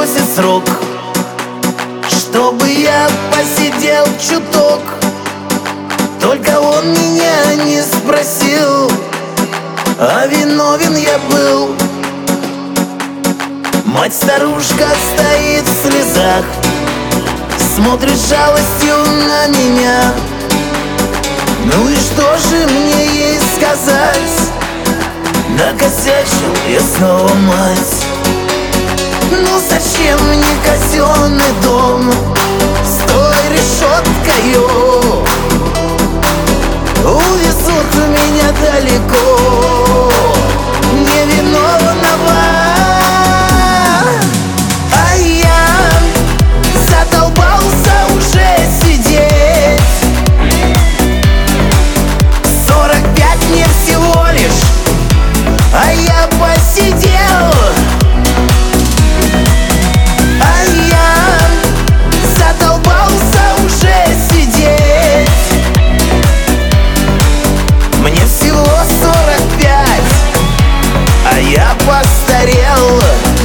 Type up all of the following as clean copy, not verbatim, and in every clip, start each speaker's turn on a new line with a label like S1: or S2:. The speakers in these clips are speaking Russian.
S1: просит срок, чтобы я посидел чуток. Только он меня не спросил, а виновен я был. Мать-старушка стоит в слезах, смотрит с жалостью на меня. Ну и что же мне ей сказать? Накосячил я снова, мать. Ну зачем мне казенный дом с той решеткою? Увезут меня далеко, невиновного. А я задолбался уже сидеть. 45 мне всего лишь, а я посидел. А я задолбался уже сидеть. Мне всего 45, а я постарел.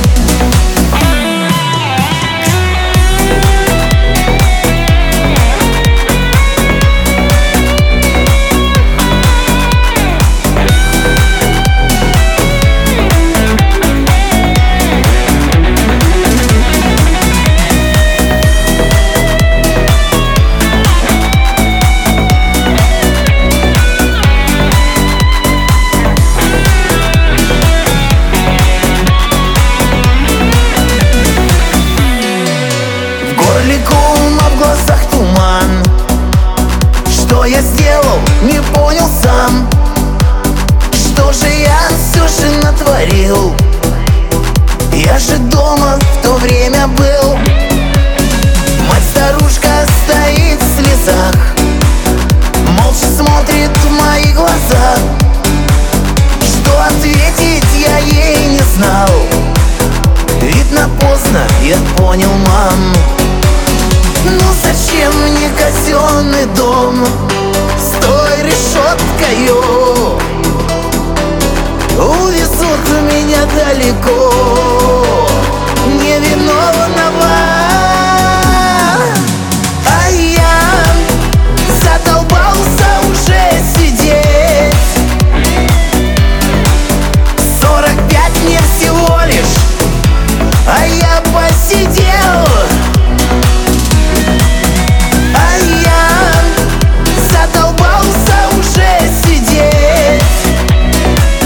S1: А в глазах туман. Что я сделал, не понял сам. Что же я все же натворил? Я же дома в то время был. Мать-старушка стоит в слезах, молча смотрит в мои глаза. Что ответить я ей не знал. Видно, поздно я понял, мам. Ну зачем мне казенный дом с той решеткою? Увезут меня далеко, невиновного. А я задолбался уже сидеть. 45 мне всего лишь, а я посидел.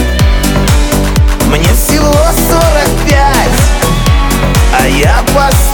S1: Мне всего 45, а я постарел.